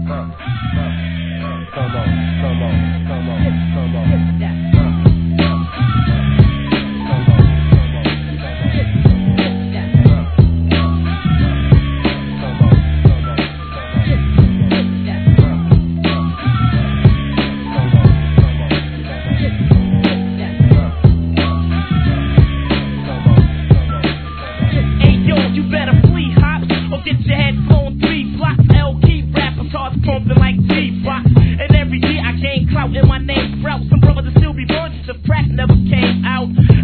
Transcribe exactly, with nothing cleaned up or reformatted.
Come on, come on, come on, come on. And every year I gain clout and my name sprouts. Some brothers still be virgins if crack never came out.